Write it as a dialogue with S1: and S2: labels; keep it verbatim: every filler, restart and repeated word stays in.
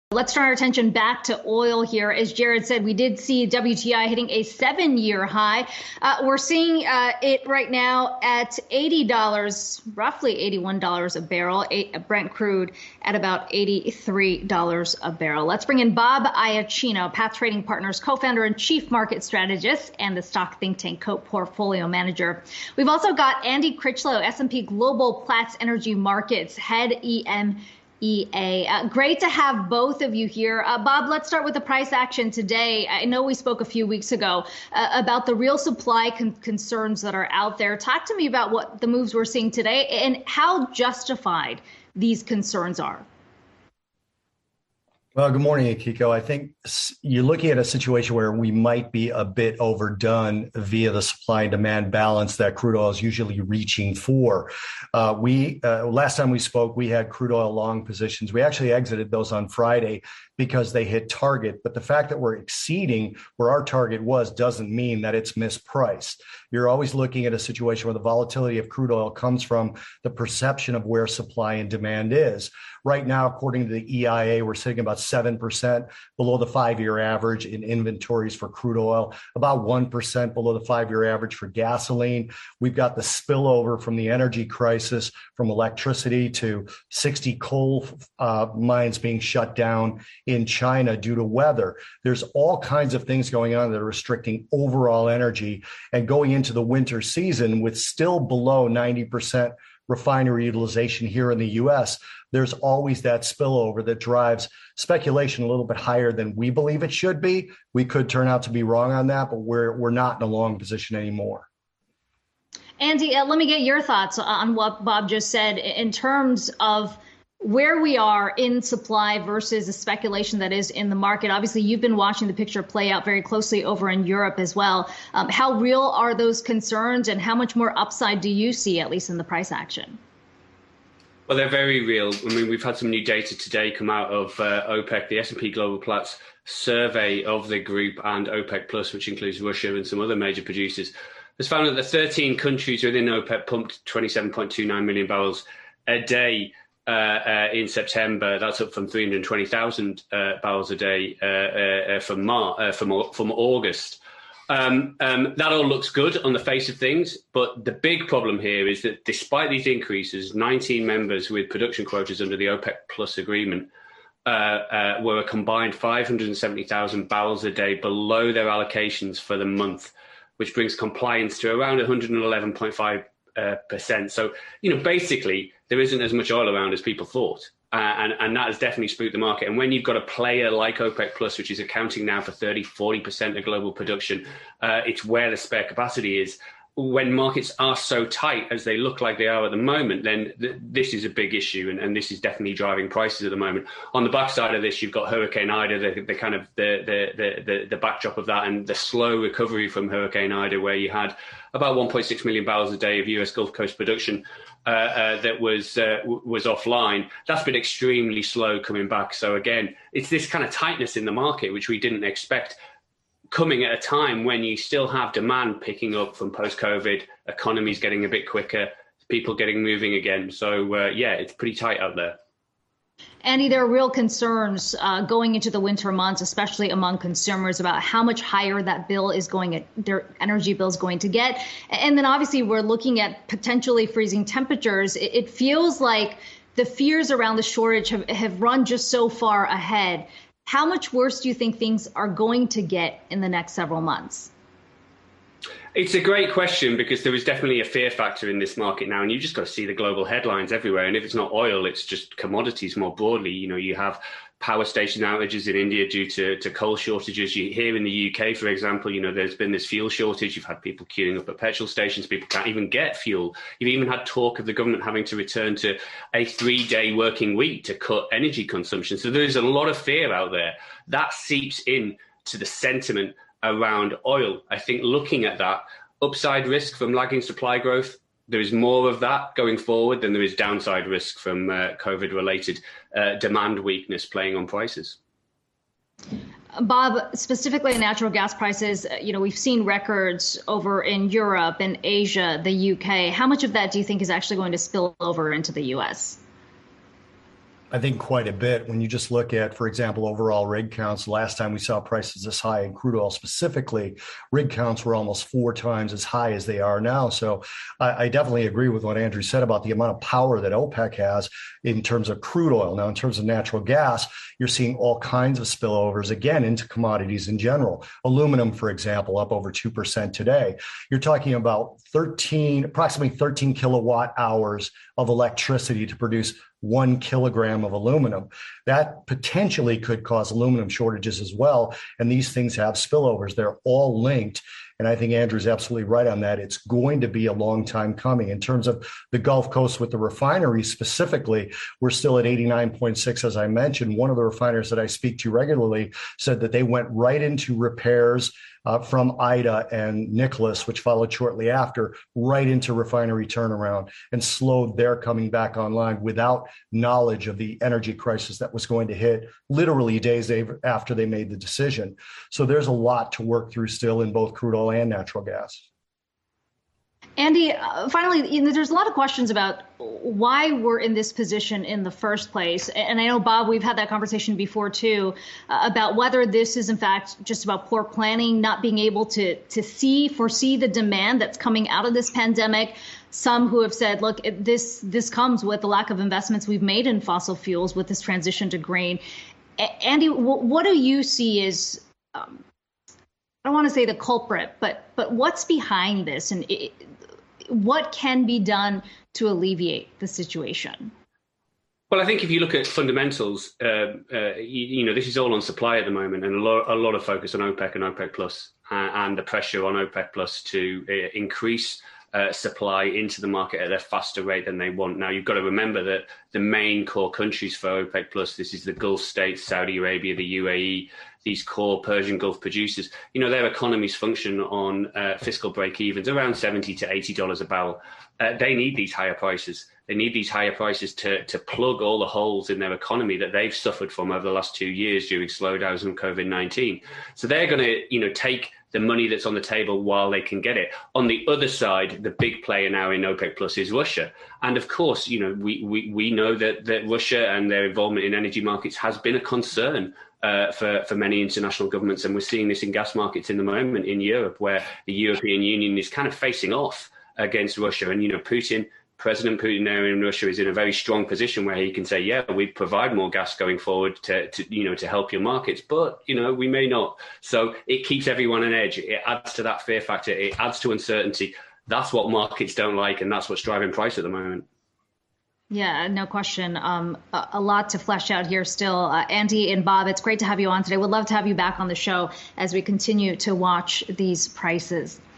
S1: Let's turn our attention back to oil here. As Jared said, we did see W T I hitting a seven-year high. Uh, we're seeing uh, it right now at eighty dollars, roughly eighty-one dollars a barrel. Eight, Brent crude at about eighty-three dollars a barrel. Let's bring in Bob Iaccino, Path Trading Partners co-founder and chief market strategist, and the stock think tank co-portfolio manager. We've also got Andy Critchlow, S and P Global Platts Energy Markets head E M E A. Uh, great to have both of you here. Uh, Bob, let's start with the price action today. I know we spoke a few weeks ago uh, about the real supply con- concerns that are out there. Talk to me about what the moves we're seeing today and how justified these concerns are.
S2: Well, good morning, Akiko. I think you're looking at a situation where we might be a bit overdone via the supply and demand balance that crude oil is usually reaching for. Uh, we uh, last time we spoke, we had crude oil long positions. We actually exited those on Friday because they hit target. But the fact that we're exceeding where our target was doesn't mean that it's mispriced. You're always looking at a situation where the volatility of crude oil comes from the perception of where supply and demand is. Right now, according to the E I A, we're sitting about seven percent below the five-year average in inventories for crude oil, about one percent below the five-year average for gasoline. We've got the spillover from the energy crisis, from electricity to sixty coal uh, mines being shut down in China due to weather. There's all kinds of things going on that are restricting overall energy. And going into the winter season with still below ninety percent refinery utilization here in the U S, there's always that spillover that drives speculation a little bit higher than we believe it should be. We could turn out to be wrong on that, but we're we're not in a long position anymore.
S1: Andy, uh, let me get your thoughts on what Bob just said in terms of where we are in supply versus the speculation that is in the market. Obviously, you've been watching the picture play out very closely over in Europe as well. Um, how real are those concerns, and how much more upside do you see, at least in the price action?
S3: Well, they're very real. I mean, we've had some new data today come out of uh, OPEC, the S and P Global Platts survey of the group, and OPEC Plus, which includes Russia and some other major producers, has found that the thirteen countries within OPEC pumped twenty-seven point two nine million barrels a day uh, uh, in September. That's up from three hundred twenty thousand uh, barrels a day uh, uh, from, Mar- uh, from, from August. Um, um, that all looks good on the face of things, but the big problem here is that despite these increases, nineteen members with production quotas under the OPEC Plus agreement uh, uh, were a combined five hundred seventy thousand barrels a day below their allocations for the month, which brings compliance to around one hundred eleven point five percent. Uh, so, you know, basically, there isn't as much oil around as people thought. Uh, and, and that has definitely spooked the market. And when you've got a player like OPEC Plus, which is accounting now for thirty, forty percent of global production, uh, it's where the spare capacity is. When markets are so tight as they look like they are at the moment, then th- this is a big issue, and, and this is definitely driving prices at the moment. On the backside of this, you've got Hurricane Ida, the, the kind of the, the the the backdrop of that, and the slow recovery from Hurricane Ida, where you had about one point six million barrels a day of U S Gulf Coast production uh, uh, that was uh, w- was offline. That's been extremely slow coming back. So again, it's this kind of tightness in the market, which we didn't expect, coming at a time when you still have demand picking up from post-COVID, economies getting a bit quicker, people getting moving again. So, uh, yeah, it's pretty tight out there.
S1: Andy, there are real concerns uh, going into the winter months, especially among consumers, about how much higher that bill is going to, their energy bill is going to get. And then obviously we're looking at potentially freezing temperatures. It, it feels like the fears around the shortage have, have run just so far ahead. How much worse do you think things are going to get in the next several months?
S3: It's a great question, because there is definitely a fear factor in this market now, and you've just got to see the global headlines everywhere. And if it's not oil, it's just commodities more broadly. You know, you have power station outages in India due to, to coal shortages. You here in the U K, for example, you know, there's been this fuel shortage. You've had people queuing up at petrol stations. People can't even get fuel. You've even had talk of the government having to return to a three-day working week to cut energy consumption. So there's a lot of fear out there. That seeps in to the sentiment around oil. I think looking at that, upside risk from lagging supply growth, there is more of that going forward than there is downside risk from uh, COVID-related uh, demand weakness playing on prices.
S1: Bob, specifically in natural gas prices, you know, we've seen records over in Europe and Asia, the U K. How much of that do you think is actually going to spill over into the U S?
S2: I think quite a bit. When you just look at, for example, overall rig counts, last time we saw prices this high in crude oil specifically, rig counts were almost four times as high as they are now. So I, I definitely agree with what Andrew said about the amount of power that OPEC has in terms of crude oil. Now, in terms of natural gas, you're seeing all kinds of spillovers, again, into commodities in general. Aluminum, for example, up over two percent today. You're talking about thirteen, approximately thirteen kilowatt hours of electricity to produce one kilogram of aluminum. That potentially could cause aluminum shortages as well. And these things have spillovers. They're all linked. And I think Andrew's absolutely right on that. It's going to be a long time coming. In terms of the Gulf Coast with the refineries specifically, we're still at eighty-nine point six, as I mentioned. One of the refiners that I speak to regularly said that they went right into repairs uh, from Ida and Nicholas, which followed shortly after, right into refinery turnaround and slowed their coming back online without knowledge of the energy crisis that was going to hit literally days after they made the decision. So there's a lot to work through still in both crude oil and natural gas.
S1: Andy, uh, finally, you know, there's a lot of questions about why we're in this position in the first place. And I know, Bob, we've had that conversation before, too, uh, about whether this is, in fact, just about poor planning, not being able to to see, foresee the demand that's coming out of this pandemic. Some who have said, look, this this comes with the lack of investments we've made in fossil fuels with this transition to green. A- Andy, w- what do you see as, um, I don't want to say the culprit, but but what's behind this? And it, what can be done to alleviate the situation?
S3: Well, I think if you look at fundamentals, uh, uh, you, you know, this is all on supply at the moment, and a lot, a lot of focus on OPEC and OPEC Plus, uh, and the pressure on OPEC Plus to uh, increase uh, supply into the market at a faster rate than they want. Now, you've got to remember that the main core countries for OPEC Plus, this is the Gulf states, Saudi Arabia, the U A E, these core Persian Gulf producers, you know, their economies function on uh, fiscal break-evens around seventy to eighty dollars a barrel. Uh, they need these higher prices. They need these higher prices to, to plug all the holes in their economy that they've suffered from over the last two years during slowdowns and COVID nineteen. So they're going to, you know, take the money that's on the table while they can get it. On the other side, the big player now in OPEC Plus is Russia. And of course, you know, we, we, we know that, that Russia and their involvement in energy markets has been a concern Uh, for, for many international governments. And we're seeing this in gas markets in the moment in Europe, where the European Union is kind of facing off against Russia. And, you know, Putin, President Putin there in Russia is in a very strong position where he can say, yeah, we provide more gas going forward to, to, you know, to help your markets, but, you know, we may not. So it keeps everyone on edge. It adds to that fear factor. It adds to uncertainty. That's what markets don't like. And that's what's driving price at the moment.
S1: Yeah, no question. Um, a, a lot to flesh out here still. Uh, Andy and Bob, it's great to have you on today. We'd love to have you back on the show as we continue to watch these prices.